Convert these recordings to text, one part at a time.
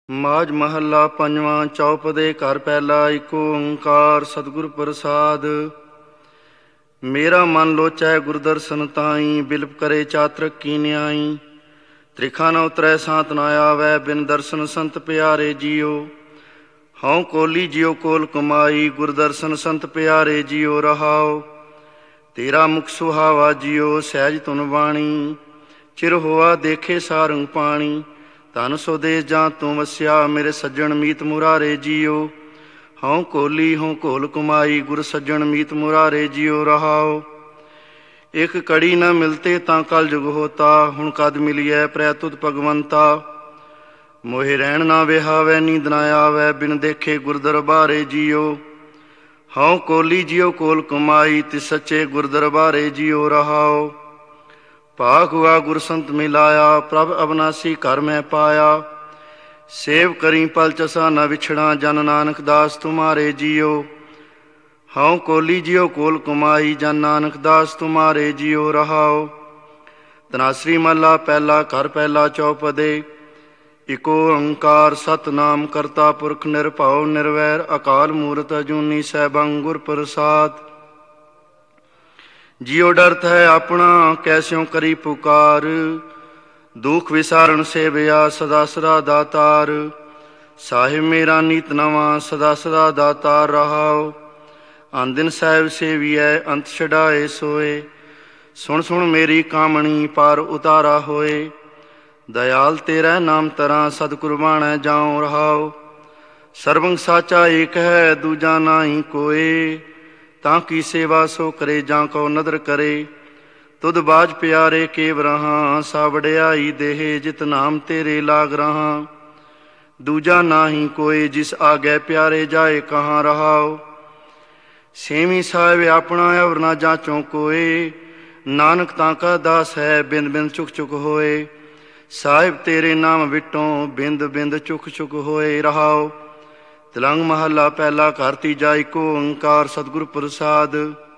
ਮਾਝ ਮਹੱਲਾ ਪੰਜਵਾਂ। ਚੌਪਦੇ ਘਰ ਪਹਿਲਾ। ਏਕ ਓੰਕਾਰ ਸਤਿਗੁਰ ਪ੍ਰਸਾਦ। ਮੇਰਾ ਮਨ ਲੋਚੈ ਗੁਰਦਰਸ਼ਨ ਤਾਈ, ਬਿਲਪ ਕਰੇ ਚਾਤ੍ਰਿਕ ਕੀ ਨਿਆਈ। ਤ੍ਰਿਖਾ ਨ ਉਤਰੈ ਸਾਤ ਨ ਆਵੈ, ਬਿਨ ਦਰਸ਼ਨ ਸੰਤ ਪਿਆਰੇ ਜੀਓ। ਹਉ ਕੋਲੀ ਜਿਉ ਕੋਲ ਕਮਾਈ, ਗੁਰਦਰਸ਼ਨ ਸੰਤ ਪਿਆਰੇ ਜੀਓ ਰਹਾਉ। ਤੇਰਾ ਮੁਖ ਸੁਹਾਵਾ ਜੀਓ, ਸਹਿਜ ਧੁਨ ਬਾਣੀ। ਚਿਰ ਹੋਆ ਦੇਖੇ ਸਾਰੰਗ ਪਾਣੀ। ਧਨ ਸੋਦੇਸ ਜਾਂ ਤੂੰ ਵਸਿਆ, ਮੇਰੇ ਸੱਜਣ ਮੀਤ ਮੁਰਾਰੇ ਜੀਓ। ਹਉ ਕੋਲੀ ਹਉ ਘੋਲ ਕੁਮਾਈ, ਗੁਰ ਸੱਜਣ ਮੀਤ ਮੁਰਾਰੇ ਜੀਓ ਰਹਾਉ। ਇਕ ਕੜੀ ਨ ਮਿਲਤੇ ਤਾਂ ਕਲ ਜੁਗ ਹੋਤਾ, ਹੁਣ ਕਦ ਮਿਲੀਐ ਪ੍ਰੈ ਤੁਧ ਭਗਵੰਤਾ। ਮੋਹਿ ਰਹਿਣ ਨਾ ਵਿਹਾਵੈ, ਨੀਂਦ ਨਾ ਆਵੈ, ਬਿਨ ਦੇਖੇ ਗੁਰ ਦਰਬਾਰੇ ਜੀਓ। ਹਉ ਕੋਲੀ ਜਿਉ ਕੋਲ ਕਮਾਈ, ਤਿਸ ਸੱਚੇ ਗੁਰ ਦਰਬਾਰੇ ਜੀਓ ਰਹਾਉ। ਭਾਗ ਹੁਆ ਗੁਰ ਸੰਤ ਮਿਲਾਇਆ, ਪ੍ਰਭ ਅਬਨਾਸੀ ਘਰ ਮੈਂ ਪਾਇਆ। ਸੇਵ ਕਰੀ ਪਲ ਚਸਾ ਨ ਵਿਛੜਾ, ਜਨ ਨਾਨਕ ਦਾਸ ਤੁਮਾਰੇ ਜੀਓ। ਹਉ ਕੋਲੀ ਜਿਉ ਕੋਲ ਕਮਾਈ, ਜਨ ਨਾਨਕ ਦਾਸ ਤੁਮਾਰੇ ਜੀਓ ਰਹਾਉ। ਧਨਾਸਰੀ ਮਹੱਲਾ ਪਹਿਲਾ। ਘਰ ਪਹਿਲਾ। ਚੌਪਦੇ। ਏਕ ਓੰਕਾਰ ਸਤਿਨਾਮ ਕਰਤਾ ਪੁਰਖ ਨਿਰਭਉ ਨਿਰਵੈਰ, ਅਕਾਲ ਮੂਰਤ ਅਜੂਨੀ ਸੈਭੰ ਗੁਰ ਪ੍ਰਸਾਦ। ਜਿਉ ਡਰਤ ਹੈ ਆਪਣਾ, ਕੈਸਿਉ ਕਰੀ ਪੁਕਾਰ। ਦੁਖ ਵਿਸਾਰਨ ਸੇਵਿਆ, ਸਦਾ ਸਦਾ ਦਾਤਾਰ। ਸਾਹਿਬ ਮੇਰਾ ਨੀਤ ਨਵਾਂ, ਸਦਾ ਸਦਾ ਦਾਤਾਰ ਰਹਾਉ। ਅਨ ਦਿਨ ਸਾਹਿਬ ਸੇਵੀਐ, ਅੰਤ ਛਡਾਏ ਸੋਏ। ਸੁਣ ਸੁਣ ਮੇਰੀ ਕਾਮਣੀ, ਪਾਰ ਉਤਾਰਾ ਹੋਏ। ਦਇਆਲ ਤੇਰਾ ਨਾਮ ਤਰਾਂ, ਸਦ ਕੁਰਬਾਨੈ ਜਾਉ ਰਹਾਉ। ਸਰਬੰਗ ਸਾਚਾ ਏਕ ਹੈ, ਦੂਜਾ ਨਾਹੀ ਕੋਏ। ਤਾਂ ਕੀ ਸੇਵਾ ਸੋ ਕਰੇ, ਜਾਂ ਕੋ ਨਦਰ ਕਰੇ। ਤੁਧ ਬਾਜ ਪਿਆਰੇ ਕੇਵ ਰਹਾ, ਸਾ ਵਡਿਆਈ ਦੇਹ, ਜਿਤ ਨਾਮ ਤੇਰੇ ਲਾਗ ਰਹਾ। ਦੂਜਾ ਨਾਹੀ ਕੋਏ, ਜਿਸ ਆਗੈ ਪਿਆਰੇ ਜਾਏ ਕਹਾਂ ਰਹਾਉ। ਸੇਵੀਂ ਸਾਹਿਬ ਆਪਣਾ, ਅਵਰ ਨਾ ਜਾਂਚੋ ਕੋਏ। ਨਾਨਕ ਤਾਂ ਕਾ ਦਾਸ ਹੈ, ਬਿੰਦ ਬਿੰਦ ਚੁਕ ਚੁਕ ਹੋਏ। ਸਾਹਿਬ ਤੇਰੇ ਨਾਮ ਵਿਟੋਂ, ਬਿੰਦ ਬਿੰਦ ਚੁਕ ਚੁਕ ਹੋਏ ਰਹਾਉ। ਤਿਲੰਗ ਮਹੱਲਾ ਪਹਿਲਾ। ਘਰ ਤੀਜਾ। ਏਕ ਓੰਕਾਰ ਸਤਿਗੁਰ ਪ੍ਰਸਾਦ।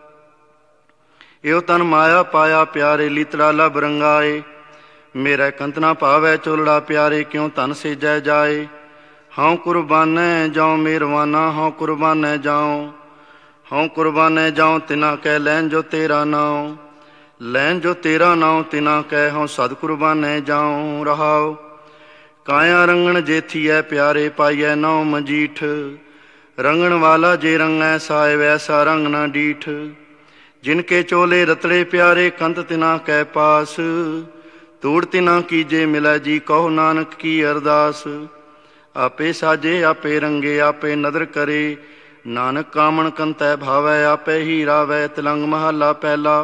ਏਉ ਤਨ ਮਾਇਆ ਪਾਇਆ ਪਿਆਰੇ, ਲੀਤੜਾ ਲਭ ਰੰਗਾਏ। ਮੇਰਾ ਕੰਤ ਨਾ ਭਾਵੈ ਚੋਲੜਾ ਪਿਆਰੇ, ਕਿਉ ਧਨ ਸੇਜੈ ਜਾਏ। ਹਉ ਕੁਰਬਾਨੈ ਜਾਉ ਮੇਰਵਾਨਾ, ਹਉ ਕੁਰਬਾਨੈ ਜਾਉ। ਹਉ ਕੁਰਬਾਨੈ ਜਾਉ ਤਿਨਾ ਕੈ, ਲੈਨ ਜੋ ਤੇਰਾ ਨਾਉ। ਲੈਨ ਜੋ ਤੇਰਾ ਨਾਉ ਤਿਨਾ ਕੈ, ਹਉ ਸਦ ਕੁਰਬਾਨੈ ਜਾਉ ਰਹਾਉ। ਕਾਇਆ ਰੰਗਣ ਜੇਥੀਐ ਪਿਆਰੇ, ਪਾਈਐ ਨਾਉ ਮਜੀਠ। ਰੰਗਣ ਵਾਲਾ ਜੇ ਰੰਗੈ ਸਾਹਿਬ, ਐਸਾ ਰੰਗ ਨਾ ਡੀਠ। ਜਿਨ ਕੇ ਚੋਲੇ ਰਤੜੇ ਪਿਆਰੇ, ਕੰਤ ਤਿਨਾ ਕੈ ਪਾਸ। ਧੂੜ ਤਿਨਾ ਕੀ ਜੇ ਮਿਲੈ ਜੀ, ਕਹੋ ਨਾਨਕ ਕੀ ਅਰਦਾਸ। ਆਪੇ ਸਾਜੇ ਆਪੇ ਰੰਗੇ, ਆਪੇ ਨਦਰ ਕਰੇ। ਨਾਨਕ ਕਾਮਣ ਕੰਤੈ ਭਾਵੈ, ਆਪੇ ਹੀ ਰਾਵੈ। ਤਿਲੰਗ ਮਹੱਲਾ ਪਹਿਲਾ।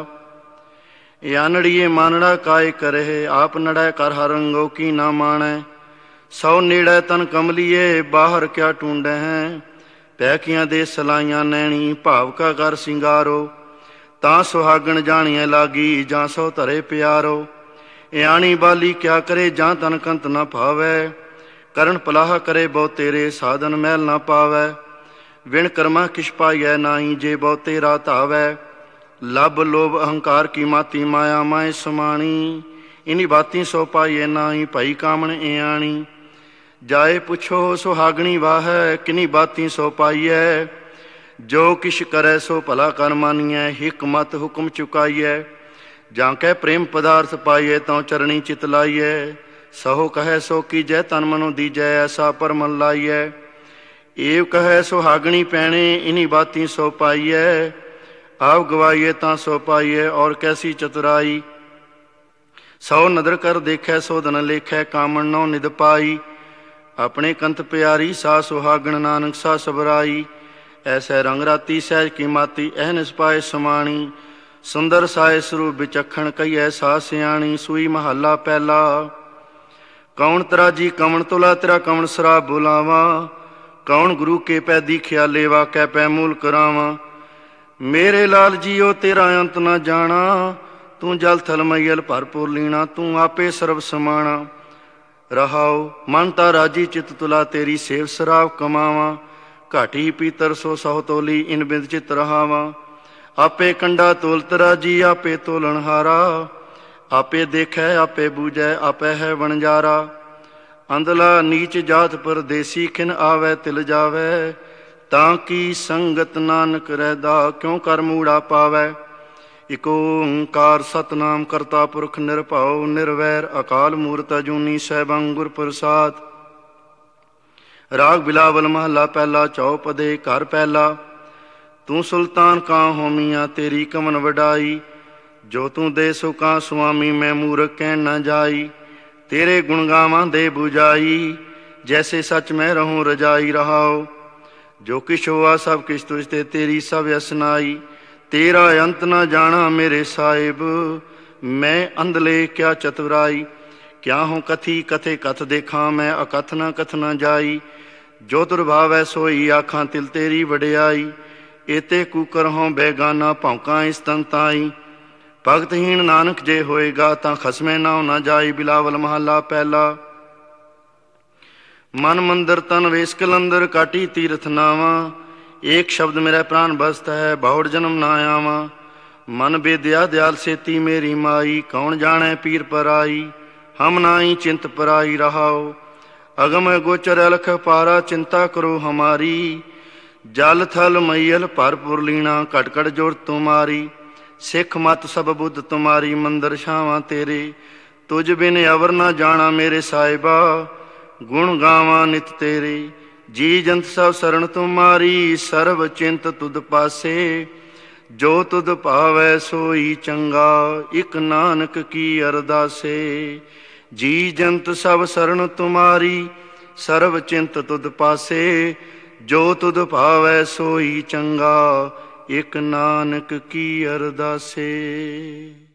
ਆਨੜੀਏ ਮਾਨੜਾ ਕਾਇ ਕਰਹਿ, ਆਪ ਨੜੈ ਕਰ ਹਰ ਰੰਗੋ ਕੀ ਨਾ ਮਾਣੈ। ਸੌ ਨੇੜੈ ਤਨ ਕਮਲੀਏ, ਬਾਹਰ ਕਿਆ ਟੂੰਡੈ ਹੈ। ਪੈਕੀਆਂ ਦੇ ਸਲਾਈਆਂ ਨੈਣੀ, ਭਾਵ ਕਾ ਕਰ ਸਿੰਗਾਰੋ। ਤਾਂ ਸੁਹਾਗਣ ਜਾਣੀਐ ਲਾਗੀ, ਜਾਂ ਸੋ ਧਰੇ ਪਿਆਰੋ। ਇਆਣੀ ਬਾਲੀ ਕਿਆ ਕਰੇ, ਜਾਂ ਤਨ ਕੰਤ ਨਾ ਭਾਵੈ। ਕਰਨ ਪਲਾਹ ਕਰੇ ਬਹੁ ਤੇਰੇ, ਸਾਧਨ ਮੈਲ ਨਾ ਪਾਵੈ। ਵਿਣ ਕਰਮਾ ਕਿਛ ਪਾਈਐ ਨਾਹੀ, ਜੇ ਬਹੁ ਤੇਰਾ ਧਾਵੈ। ਲੱਭ ਲੋਭ ਅਹੰਕਾਰ ਕੀ ਮਾਤੀ, ਮਾਇਆ ਮਾਏ ਸਮਾਣੀ। ਇਨੀ ਬਾਤੀ ਸੋ ਪਾਈਐ ਨਾਹੀ, ਭਈ ਕਾਮਣ ਇਆਣੀ। ਜਾਏ ਪੁੱਛੋ ਸੁਹਾਗਣੀ ਵਾਹੈ, ਕਿਨੀ ਬਾਤੀ ਸੋ ਪਾਈਐ। ਜੋ ਕਿਛ ਕਰੈ ਸੋ ਭਲਾ ਕਰ ਮਾਨੀਐ, ਹਿਕ ਮਤ ਹੁਕਮ ਚੁਕਾਈਐ। ਜਾਂ ਕੈ ਪ੍ਰੇਮ ਪਦਾਰਥ ਪਾਈਐ, ਤਉ ਚਰਣੀ ਚਿਤ ਲਾਈਐ। ਸਹੋ ਕਹੈ ਸੋ ਕੀਜੈ, ਤਨ ਮਨੋ ਦੀਜੈ, ਐਸਾ ਪਰਮਨ ਲਾਈਐ। ਏਵ ਕਹੈ ਸੁਹਾਗਣੀ ਪੈਣੇ, ਇਨੀ ਬਾਤੀ ਸੋ ਪਾਈਐ। ਆਪ ਗਵਾਈਏ ਤਾਂ ਸੋ ਪਾਈਐ, ਔਰ ਕੈਸੀ ਚਤੁਰਾਈ। ਸੌ ਨਦਰ ਕਰ ਦੇਖੈ, ਸੋ ਧਨ ਲੇਖੈ, ਕਾਮਣ ਨੋ ਨਿਦ ਪਾਈ। ਆਪਣੇ ਕੰਤ ਪਿਆਰੀ, ਸਾ ਸੁਹਾਗਣ ਨਾਨਕ ਸਾ ਸਬਰਾਈ। ਐਸੈ ਰੰਗ ਰਾਤੀ ਸਹਿਜ ਕੀ ਮਾਤੀ, ਅਹਨਿਸ ਪਾਏ ਸਮਾਣੀ। ਸੁੰਦਰ ਸਾਏ ਸਰੂਪ ਵਿਚਖਣ, ਕਹੀਐ ਸਾ ਸਿਆਣੀ। ਸੂਈ ਮਹੱਲਾ ਪਹਿਲਾ। ਕੌਣ ਤਰਾਜੀ ਕਵਣ ਤੁਲਾ, ਤੇਰਾ ਕਵਣ ਸਰਾਬ ਬੁਲਾਵਾ। ਕੌਣ ਗੁਰੂ ਕੇ ਪੈ ਦੀਖਿਆ ਲੇਵਾ, ਕੈ ਪੈ ਮੂਲ ਕਰਾਵਾਂ। ਮੇਰੇ ਲਾਲ ਜੀਓ ਤੇਰਾ ਅੰਤ ਨਾ ਜਾਣਾ। ਤੂੰ ਜਲ ਥਲ ਮਈਲ ਭਰਪੂਰ ਲੀਣਾ, ਤੂੰ ਆਪੇ ਸਰਬ ਸਮਾਣਾ ਰਹਾਉ। ਮਨ ਤਾ ਰਾਜੀ ਚਿਤ ਤੁਲਾ, ਤੇਰੀ ਸੇਵ ਸਰਾਬ ਕਮਾਵਾਂ। ਘਾਟੀ ਪੀਤਰ ਸੋ ਸਹੁ ਤੋਲੀ, ਇਨ ਬਿੰਦ ਚਿਤ ਰਹਾਵਾਂ। ਆਪੇ ਕੰਡਾ ਤੋਲਤ ਰਾਜੀ, ਆਪੇ ਤੋਲਣ ਹਾਰਾ। ਆਪੇ ਦੇਖੈ ਆਪੇ ਬੂਝੈ, ਆਪੇ ਹੈ ਵਣਜਾਰਾ। ਅੰਧਲਾ ਨੀਚ ਜਾਤ ਪਰਦੇਸੀ ਖਿਨ ਆਵੈ ਤਿਲ ਜਾਵੈ। ਤਾਂ ਕੀ ਸੰਗਤ ਨਾਨਕ ਰਹਿਦਾ ਕਿਉ ਕਰ ਮੂੜਾ ਪਾਵੈ। ਇਕ ਓੰਕਾਰ ਸਤਨਾਮ ਕਰਤਾ ਪੁਰਖ ਨਿਰਭਉ ਨਿਰਵੈਰ ਅਕਾਲ ਮੂਰਤ ਅਜੂਨੀ ਸੈਭੰ ਗੁਰ ਪ੍ਰਸਾਦ। ਰਾਗ ਬਿਲਾਵਲ ਮਹੱਲਾ ਪਹਿਲਾ ਚੌਪਦੇ ਘਰ ਪਹਿਲਾ। ਤੂੰ ਸੁਲਤਾਨ ਕਾਂ ਹੋਮੀਆਂ ਤੇਰੀ ਕਮਨ ਵਡਾਈ। ਜੋ ਤੂੰ ਦੇ ਸੋ ਕਾਂ ਸੁਆਮੀ ਮੈਂ ਮੂਰਖ ਕਹਿਣ ਨਾ ਜਾਈ। ਤੇਰੇ ਗੁਣ ਗਾਵਾਂ ਦੇ ਬੁਝਾਈ ਜੈਸੇ ਸੱਚ ਮੈਂ ਰਹੂੰ ਰਜਾਈ ਰਹਾਓ। ਜੋ ਕਿਛ ਹੋਆ ਸਭ ਕਿਛ ਤੁਝ ਤੇ ਤੇਰੀ ਸਭ ਅਸਨਾਈ। ਤੇਰਾ ਅੰਤ ਨਾ ਜਾਣਾ ਮੇਰੇ ਸਾਹਿਬ ਮੈਂ ਅੰਧਲੇ ਕਿਆ ਚਤੁਰਾਈ। ਕਿਆ ਹੂੰ ਕਥੀ ਕਥੇ ਕਥ ਦੇਖਾਂ ਮੈਂ ਅਕਥ ਨਾ ਕਥ ਨਾ ਜਾਈ। ਜੋ ਦੁਰਭਾਵੈ ਸੋਈ ਆਖਾਂ ਤਿਲ ਤੇਰੀ ਵਡਿਆਈ। ਏਤੇ ਕੂਕਰ ਹੋਂ ਬੇਗਾਨਾ ਭੌਂਕਾਂ ਇਸ ਤਨ ਤਾਈ। ਭਗਤਹੀਣ ਨਾਨਕ ਜੇ ਹੋਏਗਾ ਤਾਂ ਖਸਮੇ ਨਾਉ ਨਾ ਜਾਈ। ਬਿਲਾਵਲ ਮਹੱਲਾ ਪਹਿਲਾ। ਮਨ ਮੰਦਰ ਤਨ ਵੇਸ ਕਲੰਦਰ ਕਾਟੀ ਤੀਰਥ ਨਾਵਾਂ। ਏਕ ਸ਼ਬਦ ਮੇਰਾ ਪ੍ਰਾਨ ਬਸਤ ਹੈ ਬਹੁੜ ਜਨਮ ਨਾ ਆਵਾਂ। ਮਨ ਬੇਦਿਆ ਦਿਆਲ ਸੇਤੀ ਮੇਰੀ ਮਾਈ। ਕੌਣ ਜਾਣੈ ਪੀਰ ਪਰਾਈ ਹਮ ਨਾਹੀ ਚਿੰਤ ਪਰਾਈ ਰਹਾਓ। ਅਗਮ ਗੋਚਰ ਅਲਖ ਪਾਰਾ ਚਿੰਤਾ ਕਰੋ ਹਮਾਰੀ। ਜਲ ਥਲ ਮਈਲ ਭਰਪੁਰ ਲੀਣਾ ਘਟ ਘਟ ਜੋਰ ਤੁਮਾਰੀ। ਸਿੱਖ ਮਤ ਸਭ ਬੁੱਧ ਤੁਮਾਰੀ ਮੰਦਰ ਛਾਵਾਂ ਤੇਰੇ। ਤੁਝ ਬਿਨ ਅਵਰ ਨਾ ਜਾਣਾ ਮੇਰੇ ਸਾਹਿਬਾ ਗੁਣ ਗਾਵਾਂ ਨਿਤ ਤੇਰੇ। ਜੀ ਜੰਤ ਸਭ ਸਰਣ ਤੁਮਾਰੀ ਸਰਬ ਚਿੰਤ ਤੁਧ ਪਾਸੇ। ਜੋ ਤੁਧ ਭਾਵੈ ਸੋਈ ਚੰਗਾ ਇਕ ਨਾਨਕ ਕੀ ਅਰਦਾਸੇ। ਜੀ ਜੰਤ ਸਭ ਸਰਣ ਤੁਮਾਰੀ ਸਰਬ ਚਿੰਤ ਤੁਧ ਪਾਸੇ। ਜੋ ਤੁਧ ਭਾਵੈ ਸੋਈ ਚੰਗਾ ਇਕ ਨਾਨਕ ਕੀ ਅਰਦਾਸੇ।